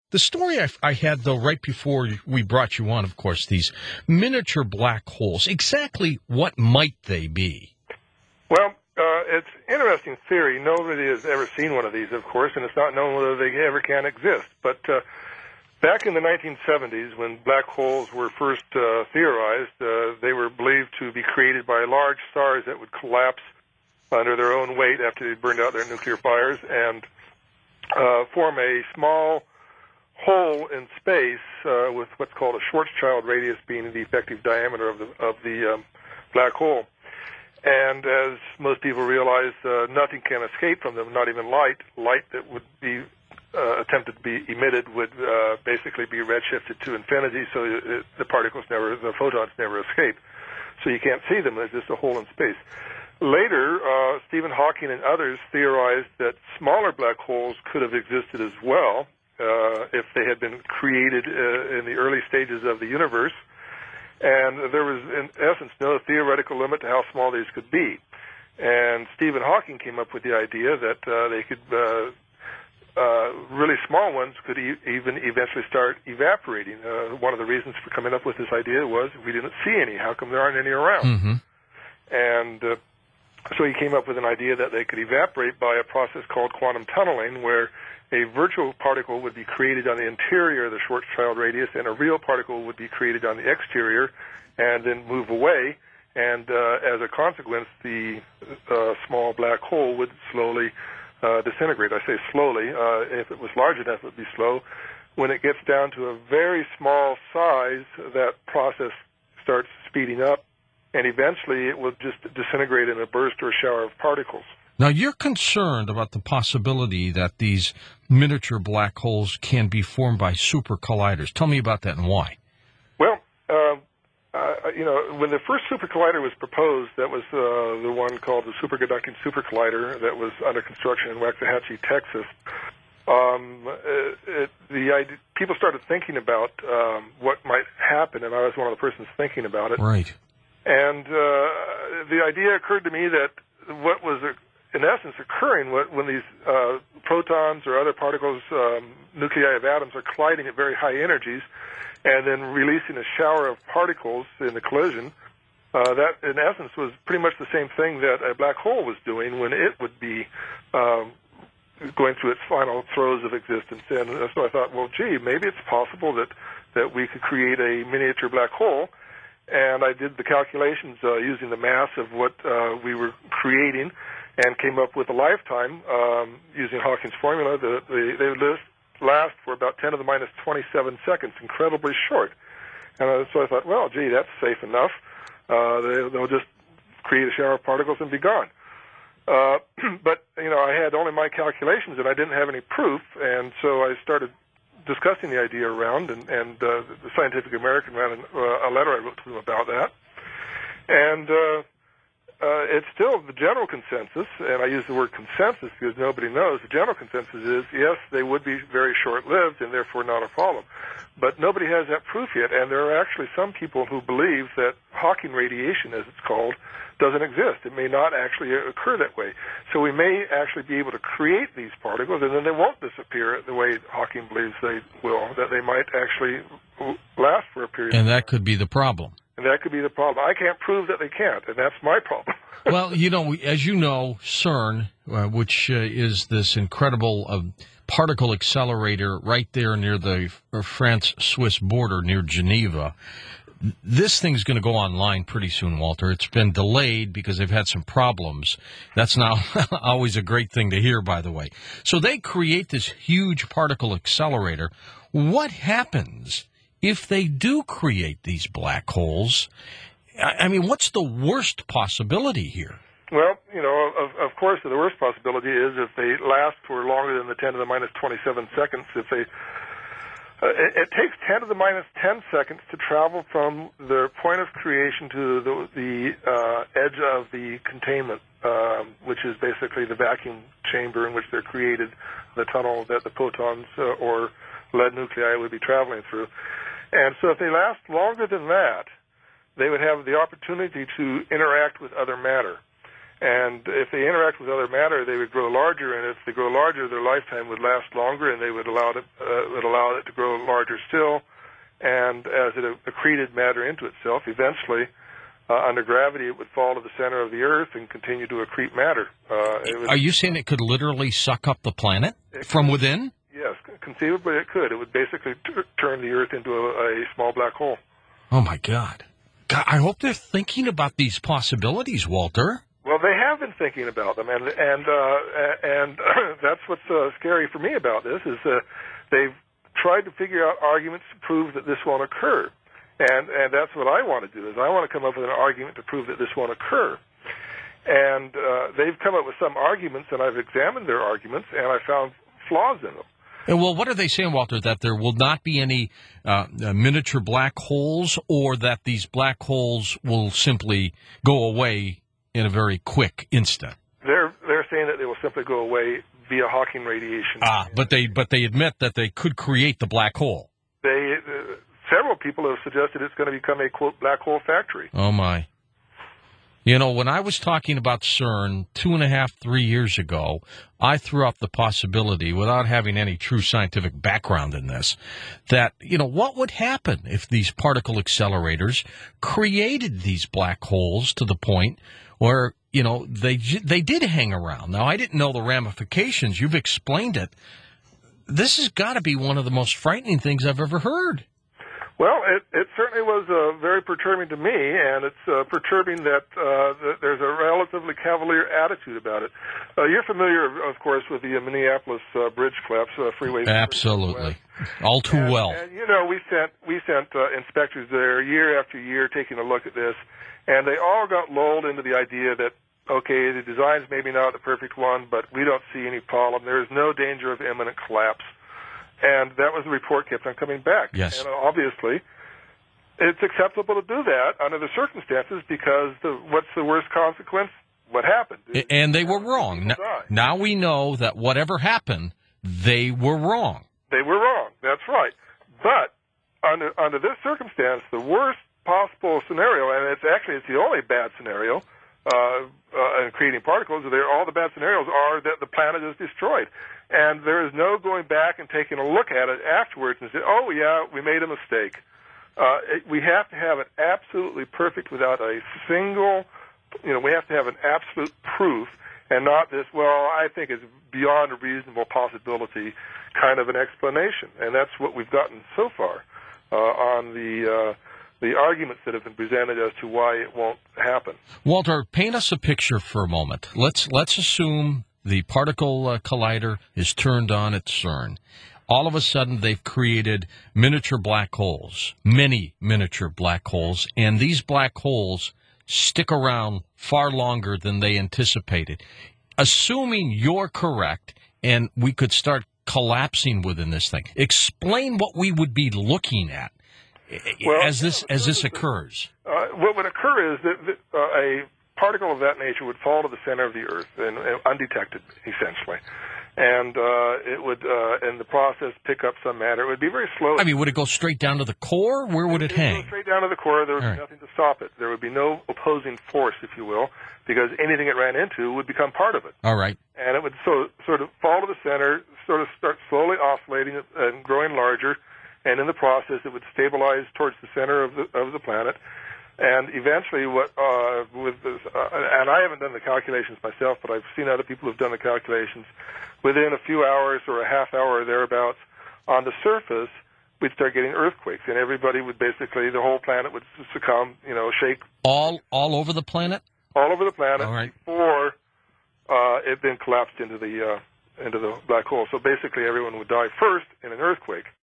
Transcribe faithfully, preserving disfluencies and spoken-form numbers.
The story I, I had, though, right before we brought you on, of course, these miniature black holes, exactly what might they be? Well, uh, it's an interesting theory. Nobody has ever seen one of these, of course, and it's not known whether they ever can exist. But uh, back in the nineteen seventies, when black holes were first uh, theorized, uh, they were believed to be created by large stars that would collapse under their own weight after they burned out their nuclear fires and uh, form a small hole in space uh, with what's called a Schwarzschild radius being the effective diameter of the of the um, black hole. And as most people realize, uh, nothing can escape from them, not even light. Light that would be uh, attempted to be emitted would uh, basically be redshifted to infinity, so it, the particles never, the photons never escape. So you can't see them. There's just a hole in space. Later, uh, Stephen Hawking and others theorized that smaller black holes could have existed as well uh, if they had been created uh, in the early stages of the universe. And there was, in essence, no theoretical limit to how small these could be. And Stephen Hawking came up with the idea that uh, they could, uh, uh, really small ones could e- even eventually start evaporating. Uh, one of the reasons for coming up with this idea was we didn't see any. How come there aren't any around? Mm-hmm. And uh, so he came up with an idea that they could evaporate by a process called quantum tunneling, where a virtual particle would be created on the interior of the Schwarzschild radius, and a real particle would be created on the exterior and then move away. And uh, as a consequence, the uh, small black hole would slowly uh, disintegrate. I say slowly. Uh, if it was large enough, it would be slow. When it gets down to a very small size, that process starts speeding up, and eventually it will just disintegrate in a burst or a shower of particles. Now, you're concerned about the possibility that these miniature black holes can be formed by super colliders. Tell me about that and why. Well, uh, uh, you know, when the first super collider was proposed, that was uh, the one called the Superconducting Super Collider that was under construction in Waxahachie, Texas. Um, it, it, the idea, people started thinking about um, what might happen, and I was one of the persons thinking about it. Right. And uh, the idea occurred to me that what was a in essence, occurring when these uh, protons or other particles, um, nuclei of atoms, are colliding at very high energies and then releasing a shower of particles in the collision, uh, that, in essence, was pretty much the same thing that a black hole was doing when it would be um, going through its final throes of existence. And so I thought, well, gee, maybe it's possible that, that we could create a miniature black hole. And I did the calculations uh, using the mass of what uh, we were creating, and came up with a lifetime um, using Hawking's formula. The, the, they would last for about ten to the minus twenty-seven seconds, incredibly short. And uh, so I thought, well, gee, that's safe enough. Uh, they, they'll just create a shower of particles and be gone. Uh, but, you know, I had only my calculations, and I didn't have any proof, and so I started discussing the idea around, and, and uh, the Scientific American ran an, uh, a letter I wrote to them about that. And uh, Uh, it's still the general consensus, and I use the word consensus because nobody knows. The general consensus is, yes, they would be very short-lived and therefore not a problem. But nobody has that proof yet, and there are actually some people who believe that Hawking radiation, as it's called, doesn't exist. It may not actually occur that way. So we may actually be able to create these particles, and then they won't disappear the way Hawking believes they will, that they might actually last for a period And of time. that could be the problem. And that could be the problem. I can't prove that they can't, and that's my problem. Well, you know, as you know, CERN, uh, which uh, is this incredible uh, particle accelerator right there near the France-Swiss border near Geneva, this thing's going to go online pretty soon, Walter. It's been delayed because they've had some problems. That's not always a great thing to hear, by the way. So they create this huge particle accelerator. What happens if they do create these black holes? I mean, what's the worst possibility here? Well, you know, of, of course, the worst possibility is if they last for longer than the ten to the minus twenty-seven seconds. If they, uh, it, it takes ten to the minus ten seconds to travel from the point of creation to the, the uh, edge of the containment, um, which is basically the vacuum chamber in which they're created, the tunnel that the protons uh, or lead nuclei would be traveling through. And so if they last longer than that, they would have the opportunity to interact with other matter. And if they interact with other matter, they would grow larger. And if they grow larger, their lifetime would last longer, and they would allow it uh, would allow it to grow larger still. And as it accreted matter into itself, eventually, uh, under gravity, it would fall to the center of the Earth and continue to accrete matter. Uh, it would, Are you saying it could literally suck up the planet from could, within? Yes, conceivably it could. It would basically t- turn the Earth into a, a small black hole. Oh, my God. God. I hope they're thinking about these possibilities, Walter. Well, they have been thinking about them, and and uh, and that's what's uh, scary for me about this is uh, they've tried to figure out arguments to prove that this won't occur, and and that's what I want to do is I want to come up with an argument to prove that this won't occur, and uh, they've come up with some arguments, and I've examined their arguments, and I found flaws in them. And well, what are they saying, Walter? That there will not be any uh, uh, miniature black holes, or that these black holes will simply go away in a very quick instant? They're they're saying that they will simply go away via Hawking radiation. Ah, but they but they admit that they could create the black hole. They uh, several people have suggested it's going to become a quote black hole factory. Oh my! You know, when I was talking about CERN two and a half, three years ago, I threw up the possibility, without having any true scientific background in this, that, you know, what would happen if these particle accelerators created these black holes to the point where, you know, they they did hang around. Now, I didn't know the ramifications. You've explained it. This has got to be one of the most frightening things I've ever heard. Well, it, it certainly was uh, very perturbing to me, and it's uh, perturbing that, uh, that there's a relatively cavalier attitude about it. Uh, you're familiar, of course, with the Minneapolis uh, bridge collapse, uh, freeway. Absolutely, all too and, well. And you know, we sent we sent uh, inspectors there year after year, taking a look at this, and they all got lulled into the idea that, okay, the design's maybe not the perfect one, but we don't see any problem. There is no danger of imminent collapse. And that was the report kept on coming back. Yes. And obviously, it's acceptable to do that under the circumstances because the, what's the worst consequence? What happened? And they were wrong. Now, now we know that whatever happened, they were wrong. They were wrong. That's right. But under under this circumstance, the worst possible scenario, and it's actually it's the only bad scenario uh, uh, in creating particles. There, all the bad scenarios are that the planet is destroyed. And there is no going back and taking a look at it afterwards and say, oh, yeah, we made a mistake. Uh, it, we have to have it absolutely perfect without a single, you know, we have to have an absolute proof and not this, well, I think it's beyond a reasonable possibility kind of an explanation. And that's what we've gotten so far uh, on the uh, the arguments that have been presented as to why it won't happen. Walter, paint us a picture for a moment. Let's let's assume the particle uh, collider is turned on at CERN. All of a sudden, they've created miniature black holes, many miniature black holes, and these black holes stick around far longer than they anticipated. Assuming you're correct, and we could start collapsing within this thing, explain what we would be looking at well, as this as this occurs. Uh, what would occur is that, that uh, a particle of that nature would fall to the center of the Earth and, and undetected, essentially, and uh, it would, uh, in the process, pick up some matter. It would be very slow. I mean, would it go straight down to the core? Where would it, it hang? Would go straight down to the core. There would All be right. nothing to stop it. There would be no opposing force, if you will, because anything it ran into would become part of it. All right. And it would so, sort of fall to the center, sort of start slowly oscillating and growing larger, and in the process, it would stabilize towards the center of the of the planet. And eventually, what uh, with this, uh, and I haven't done the calculations myself, but I've seen other people who've done the calculations. Within a few hours or a half hour or thereabouts, on the surface, we'd start getting earthquakes, and everybody would basically, the whole planet would succumb, you know, shake. All all over the planet. All over the planet all right. before uh, it then collapsed into the uh, into the black hole. So basically, everyone would die first in an earthquake.